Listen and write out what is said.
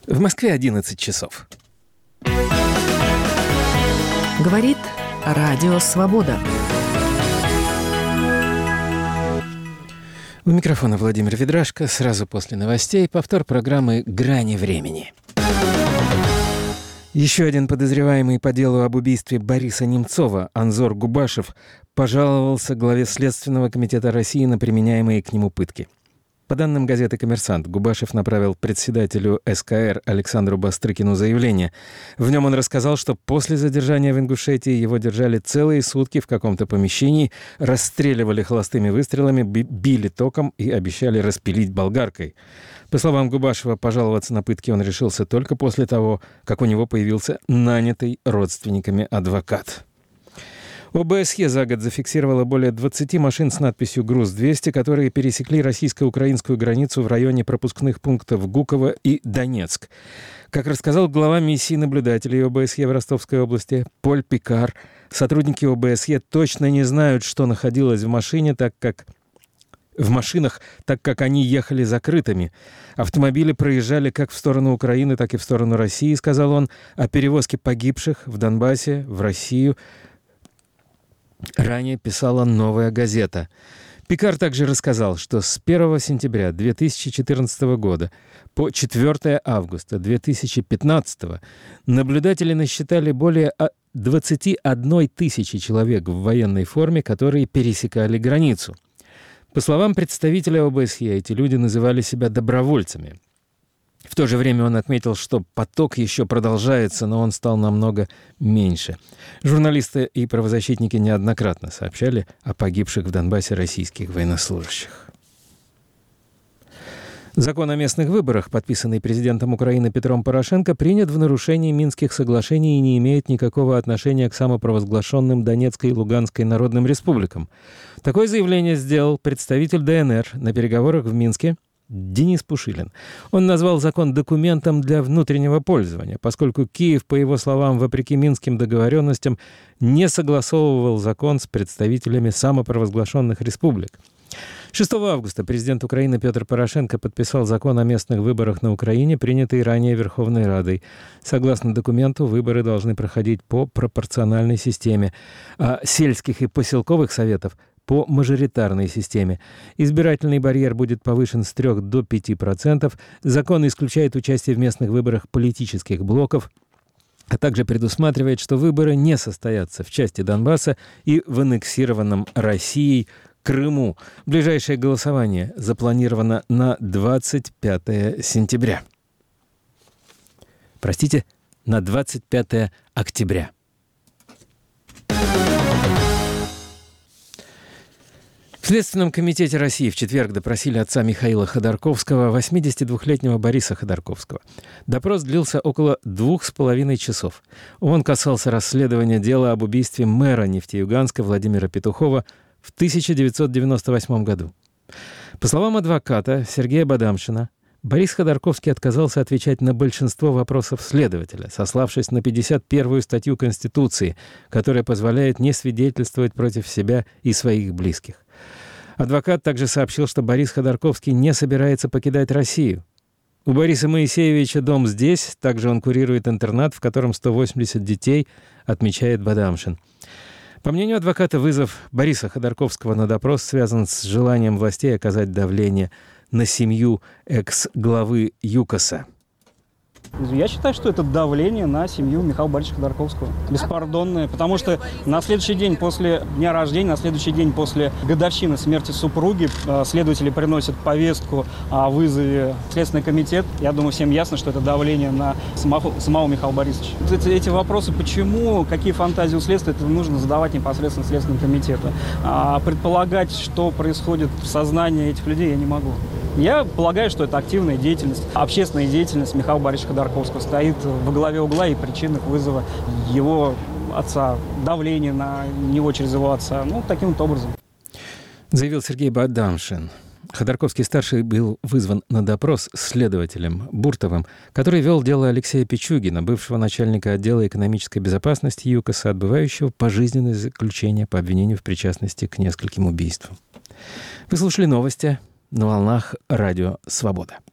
В Москве 11 часов. Говорит Радио Свобода. У микрофона Владимир Ведрашко. Сразу после новостей повтор программы «Грани времени». Еще один подозреваемый по делу об убийстве Бориса Немцова, Анзор Губашев, пожаловался главе Следственного комитета России на применяемые к нему пытки. По данным газеты «Коммерсант», Губашев направил председателю СКР Александру Бастрыкину заявление. В нем он рассказал, что после задержания в Ингушетии его держали целые сутки в каком-то помещении, расстреливали холостыми выстрелами, били током и обещали распилить болгаркой. По словам Губашева, пожаловаться на пытки он решился только после того, как у него появился нанятый родственниками адвокат. ОБСЕ за год зафиксировало более 20 машин с надписью «Груз-200», которые пересекли российско-украинскую границу в районе пропускных пунктов Гуково и Донецк. Как рассказал глава миссии наблюдателей ОБСЕ в Ростовской области Поль Пикар, сотрудники ОБСЕ точно не знают, что находилось в машинах, так как они ехали закрытыми. Автомобили проезжали как в сторону Украины, так и в сторону России, сказал он. О перевозке погибших в Донбассе в Россию ранее писала «Новая газета». Пикар также рассказал, что с 1 сентября 2014 года по 4 августа 2015 наблюдатели насчитали более 21 тысячи человек в военной форме, которые пересекали границу. По словам представителя ОБСЕ, эти люди называли себя добровольцами. В то же время он отметил, что поток еще продолжается, но он стал намного меньше. Журналисты и правозащитники неоднократно сообщали о погибших в Донбассе российских военнослужащих. Закон о местных выборах, подписанный президентом Украины Петром Порошенко, принят в нарушении Минских соглашений и не имеет никакого отношения к самопровозглашенным Донецкой и Луганской народным республикам. Такое заявление сделал представитель ДНР на переговорах в Минске Денис Пушилин. Он назвал закон документом для внутреннего пользования, поскольку Киев, по его словам, вопреки минским договоренностям, не согласовывал закон с представителями самопровозглашенных республик. 6 августа президент Украины Петр Порошенко подписал закон о местных выборах на Украине, принятый ранее Верховной Радой. Согласно документу, выборы должны проходить по пропорциональной системе, а сельских и поселковых советов – по мажоритарной системе. Избирательный барьер будет повышен с 3 до 5%. Закон исключает участие в местных выборах политических блоков, а также предусматривает, что выборы не состоятся в части Донбасса и в аннексированном Россией Крыму. Ближайшее голосование запланировано на 25 сентября. На 25 октября. В Следственном комитете России в четверг допросили отца Михаила Ходорковского, 82-летнего Бориса Ходорковского. Допрос длился около 2,5 часов. Он касался расследования дела об убийстве мэра Нефтеюганска Владимира Петухова в 1998 году. По словам адвоката Сергея Бадамшина, Борис Ходорковский отказался отвечать на большинство вопросов следователя, сославшись на 51-ю статью Конституции, которая позволяет не свидетельствовать против себя и своих близких. Адвокат также сообщил, что Борис Ходорковский не собирается покидать Россию. У Бориса Моисеевича дом здесь, также он курирует интернат, в котором 180 детей, отмечает Бадамшин. По мнению адвоката, вызов Бориса Ходорковского на допрос связан с желанием властей оказать давление на семью экс-главы ЮКОСа. Я считаю, что это давление на семью Михаила Борисовича Ходорковского. Беспардонное. Потому что на следующий день после дня рождения, на следующий день после годовщины смерти супруги следователи приносят повестку о вызове в Следственный комитет. Я думаю, всем ясно, что это давление на самого Михаила Борисовича. Эти вопросы, почему, какие фантазии у следствия, это нужно задавать непосредственно Следственному комитету. А предполагать, что происходит в сознании этих людей, я не могу. Я полагаю, что это активная деятельность, общественная деятельность Михаила Борисовича Ходорковского стоит во главе угла и причин их вызова его отца, давление на него через его отца. Таким вот образом. Заявил Сергей Бадамшин. Ходорковский-старший был вызван на допрос следователем Буртовым, который вел дело Алексея Пичугина, бывшего начальника отдела экономической безопасности ЮКОСа, отбывающего пожизненное заключение по обвинению в причастности к нескольким убийствам. Вы слушали новости на волнах Радио Свобода.